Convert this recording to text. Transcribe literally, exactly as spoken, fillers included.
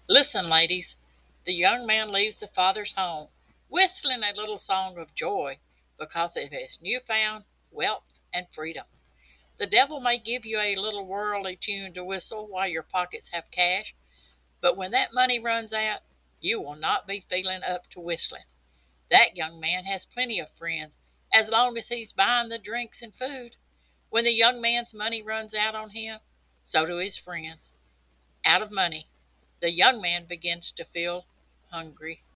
Listen, ladies, the young man leaves the father's home, whistling a little song of joy because of his newfound wealth and freedom. The devil may give you a little worldly tune to whistle while your pockets have cash, but when that money runs out, you will not be feeling up to whistling. That young man has plenty of friends as long as he's buying the drinks and food. When the young man's money runs out on him, so do his friends. Out of money, the young man begins to feel hungry.